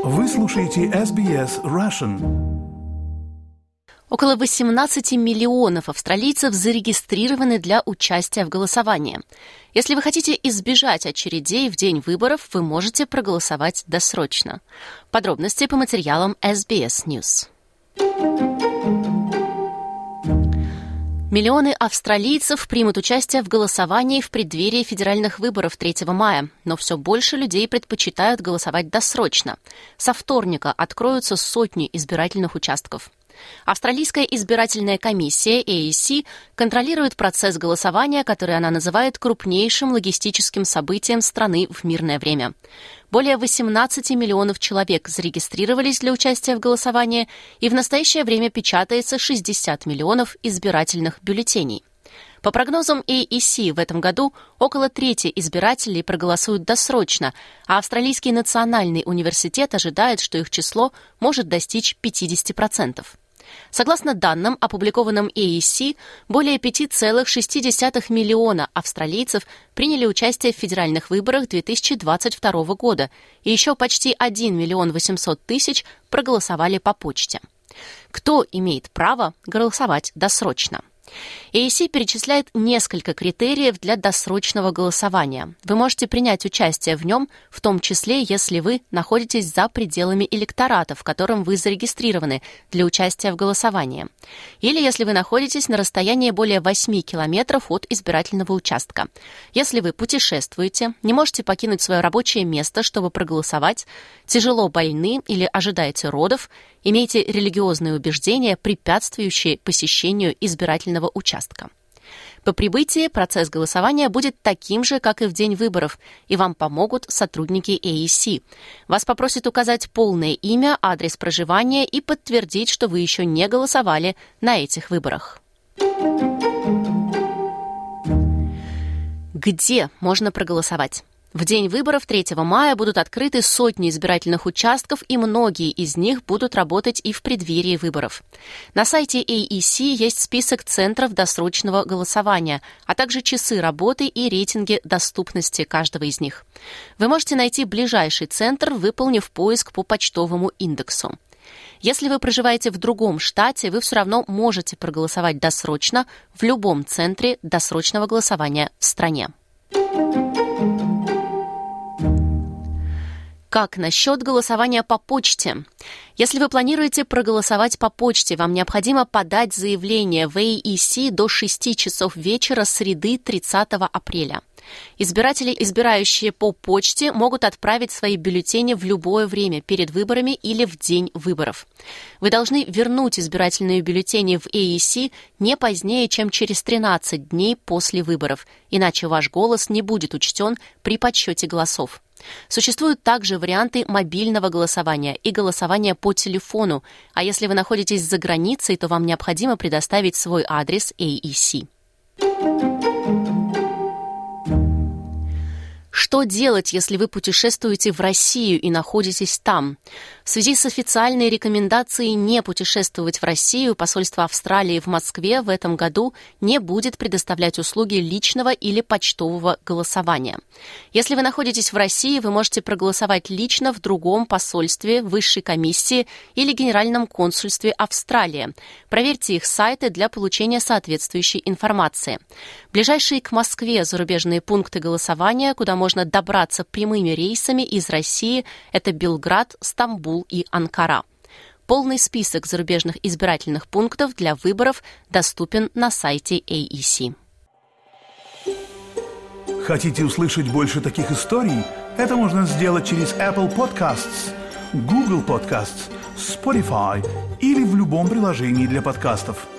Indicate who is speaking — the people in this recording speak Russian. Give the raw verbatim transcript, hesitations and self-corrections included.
Speaker 1: Вы слушаете эс би эс Russian.
Speaker 2: Около восемнадцать миллионов австралийцев зарегистрированы для участия в голосовании. Если вы хотите избежать очередей в день выборов, вы можете проголосовать досрочно. Подробности по материалам эс би эс News. Миллионы австралийцев примут участие в голосовании в преддверии федеральных выборов третьего мая, но все больше людей предпочитают голосовать досрочно. Со вторника откроются сотни избирательных участков. Австралийская избирательная комиссия эй и си контролирует процесс голосования, который она называет крупнейшим логистическим событием страны в мирное время. Более восемнадцать миллионов человек зарегистрировались для участия в голосовании, и в настоящее время печатается шестьдесят миллионов избирательных бюллетеней. По прогнозам эй и си, в этом году около трети избирателей проголосуют досрочно, а Австралийский национальный университет ожидает, что их число может достичь пятьдесят процентов. Согласно данным, опубликованным эй и си, более пять целых шесть десятых миллиона австралийцев приняли участие в федеральных выборах две тысячи двадцать второго года, и еще почти один миллион восемьсот тысяч проголосовали по почте. Кто имеет право голосовать досрочно? эй и си перечисляет несколько критериев для досрочного голосования. Вы можете принять участие в нем, в том числе, если вы находитесь за пределами электората, в котором вы зарегистрированы для участия в голосовании. Или если вы находитесь на расстоянии более восьми километров от избирательного участка. Если вы путешествуете, не можете покинуть свое рабочее место, чтобы проголосовать, тяжело больны или ожидаете родов, имеете религиозные убеждения, препятствующие посещению избирательного участка. По прибытии процесс голосования будет таким же, как и в день выборов, и вам помогут сотрудники эй и си. Вас попросят указать полное имя, адрес проживания и подтвердить, что вы еще не голосовали на этих выборах. Где можно проголосовать? В день выборов третьего мая будут открыты сотни избирательных участков, и многие из них будут работать и в преддверии выборов. На сайте эй и си есть список центров досрочного голосования, а также часы работы и рейтинги доступности каждого из них. Вы можете найти ближайший центр, выполнив поиск по почтовому индексу. Если вы проживаете в другом штате, вы все равно можете проголосовать досрочно в любом центре досрочного голосования в стране. Как насчет голосования по почте? Если вы планируете проголосовать по почте, вам необходимо подать заявление в эй и си до шести часов вечера среды тридцатого апреля. Избиратели, избирающие по почте, могут отправить свои бюллетени в любое время перед выборами или в день выборов. Вы должны вернуть избирательные бюллетени в эй и си не позднее, чем через тринадцать дней после выборов, иначе ваш голос не будет учтен при подсчете голосов. Существуют также варианты мобильного голосования и голосования по телефону, а если вы находитесь за границей, то вам необходимо предоставить свой адрес эй и си. Что делать, если вы путешествуете в Россию и находитесь там? В связи с официальной рекомендацией не путешествовать в Россию, посольство Австралии в Москве в этом году не будет предоставлять услуги личного или почтового голосования. Если вы находитесь в России, вы можете проголосовать лично в другом посольстве, высшей комиссии или генеральном консульстве Австралии. Проверьте их сайты для получения соответствующей информации. Ближайшие к Москве зарубежные пункты голосования, куда можно можно добраться прямыми рейсами из России, это Белград, Стамбул и Анкара. Полный список зарубежных избирательных пунктов для выборов доступен на сайте эй и си.
Speaker 1: Хотите услышать больше таких историй? Это можно сделать через Apple Podcasts, Google Podcasts, Spotify или в любом приложении для подкастов.